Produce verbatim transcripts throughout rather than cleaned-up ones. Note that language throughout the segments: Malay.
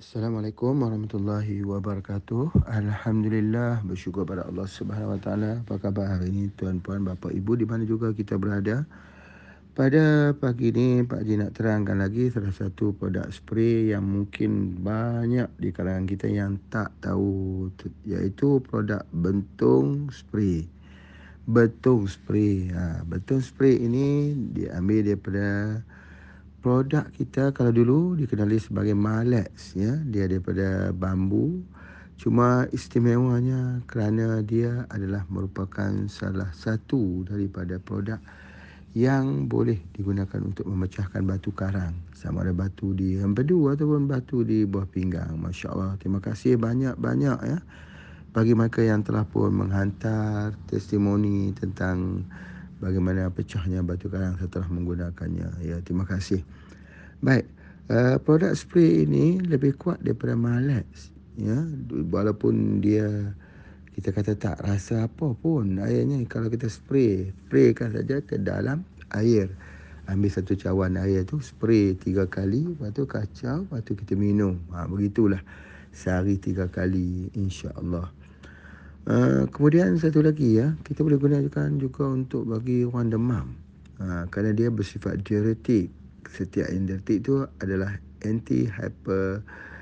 Assalamualaikum warahmatullahi wabarakatuh. Alhamdulillah, bersyukur pada Allah Subhanahu Wa Taala. Apa khabar hari ini tuan-puan, bapa, ibu di mana juga kita berada? Pada pagi ini Pak Haji nak terangkan lagi salah satu produk spray yang mungkin banyak di kalangan kita yang tak tahu, iaitu produk Bentung Spray. Bentung Spray. Ha, Bentung Spray ini diambil daripada produk kita. Kalau dulu dikenali sebagai Malex, ya, dia daripada bambu. Cuma istimewanya kerana dia adalah merupakan salah satu daripada produk yang boleh digunakan untuk memecahkan batu karang, sama ada batu di empedu ataupun batu di buah pinggang. Masya Allah, terima kasih banyak-banyak ya bagi mereka yang telah pun menghantar testimoni tentang bagaimana pecahnya batu karang setelah menggunakannya. Ya, terima kasih. Baik, uh, produk spray ini lebih kuat daripada Malex, ya, walaupun dia kita kata tak rasa apa pun airnya. Kalau kita spray, spraykan saja ke dalam air. Ambil satu cawan air tu, spray tiga kali, lepas tu kacau, lepas tu kita minum. Ha, begitulah sehari tiga kali, insya-Allah. Uh, kemudian satu lagi ya, kita boleh gunakan juga untuk bagi orang demam. Ha, kerana dia bersifat diuretik. Setiap diuretik itu adalah anti hyper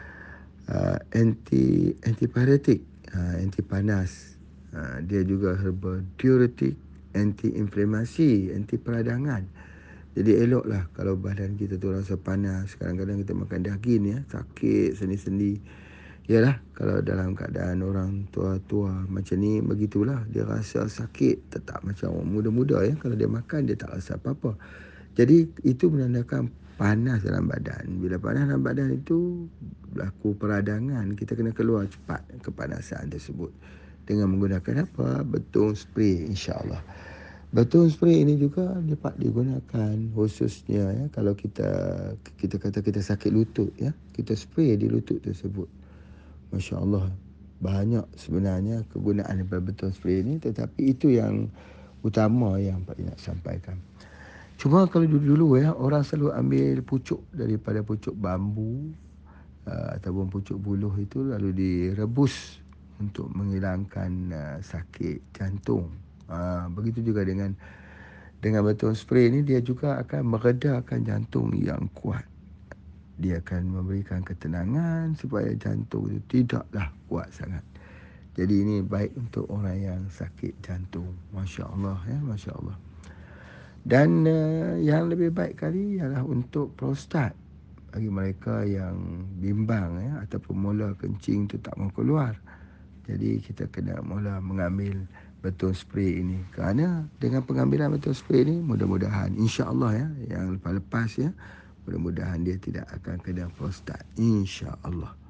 uh, anti antipiretik, uh, anti panas. Uh, dia juga herbal diuretik, anti inflamasi, anti peradangan. Jadi eloklah kalau badan kita tu rasa panas. Kadang-kadang kita makan daging ya, sakit sendi-sendi. Yalah, kalau dalam keadaan orang tua-tua macam ni, begitulah. Dia rasa sakit tetap macam orang muda-muda ya. Kalau dia makan, dia tak rasa apa-apa. Jadi itu menandakan panas dalam badan. Bila panas dalam badan itu berlaku peradangan, kita kena keluar cepat kepanasan tersebut dengan menggunakan apa? Bentung spray, insya-Allah. Bentung spray ini juga dapat digunakan khususnya ya kalau kita kita kata kita sakit lutut ya, kita spray di lutut tersebut. Masya-Allah, banyak sebenarnya kegunaan daripada bentung spray ini, tetapi itu yang utama yang Pak nak sampaikan. Cuma kalau dulu-dulu ya, orang selalu ambil pucuk daripada pucuk bambu uh, ataupun pucuk buluh itu lalu direbus untuk menghilangkan uh, sakit jantung. Uh, begitu juga dengan dengan bentung spray ini, dia juga akan meredakan jantung yang kuat. Dia akan memberikan ketenangan supaya jantung itu tidaklah kuat sangat. Jadi ini baik untuk orang yang sakit jantung. Masya Allah ya, Masya Allah. Dan uh, yang lebih baik kali ialah untuk prostat. Bagi mereka yang bimbang ya, ataupun mula kencing tu tak mau keluar. Jadi kita kena mula mengambil bentung spray ini. Kerana dengan pengambilan bentung spray ini, mudah-mudahan insya-Allah ya, yang lepas-lepas ya, mudah-mudahan dia tidak akan kena prostat, insya-Allah.